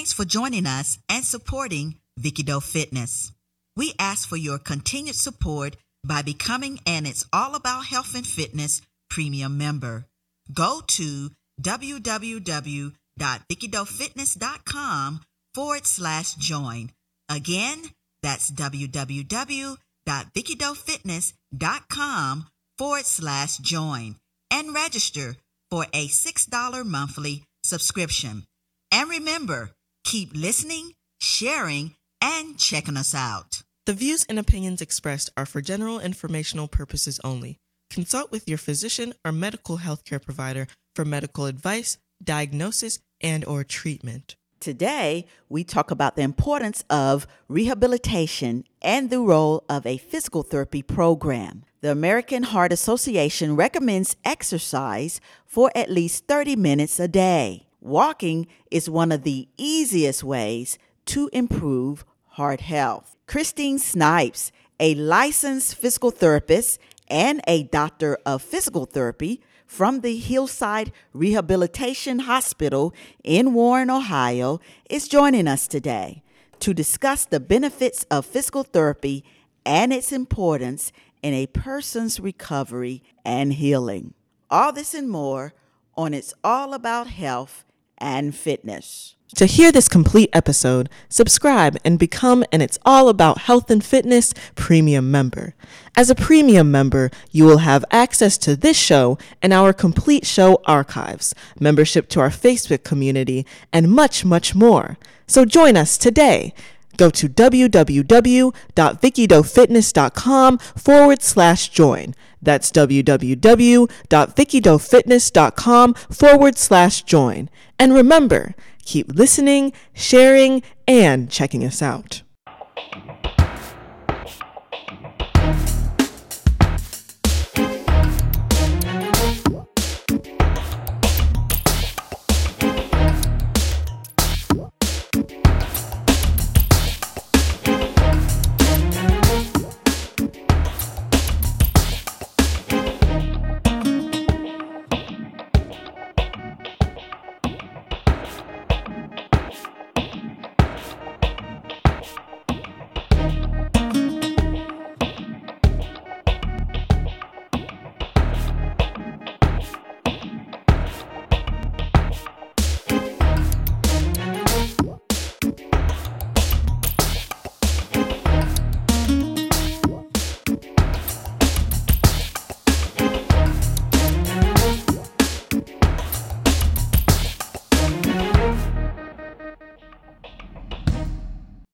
Thanks for joining us and supporting Vicky Doe Fitness. We ask for your continued support by becoming an It's All About Health and Fitness premium member. Go to www.vickydofitness.com/join. Again, that's www.vickydofitness.com/join and register for a $6 monthly subscription. And remember, keep listening, sharing, and checking us out. The views and opinions expressed are for general informational purposes only. Consult with your physician or medical healthcare provider for medical advice, diagnosis, and/or treatment. Today, we talk about the importance of rehabilitation and the role of a physical therapy program. The American Heart Association recommends exercise for at least 30 minutes a day. Walking is one of the easiest ways to improve heart health. Christine Snipes, a licensed physical therapist and a doctor of physical therapy from the Hillside Rehabilitation Hospital in Warren, Ohio, is joining us today to discuss the benefits of physical therapy and its importance in a person's recovery and healing. All this and more on It's All About Health and Fitness. To hear this complete episode, subscribe and become an It's All About Health and Fitness premium member. As a premium member, you will have access to this show and our complete show archives, membership to our Facebook community, and much, much more. So join us today. Go to www.vickydofitness.com/join. That's www.vickydofitness.com/join. And remember, keep listening, sharing, and checking us out.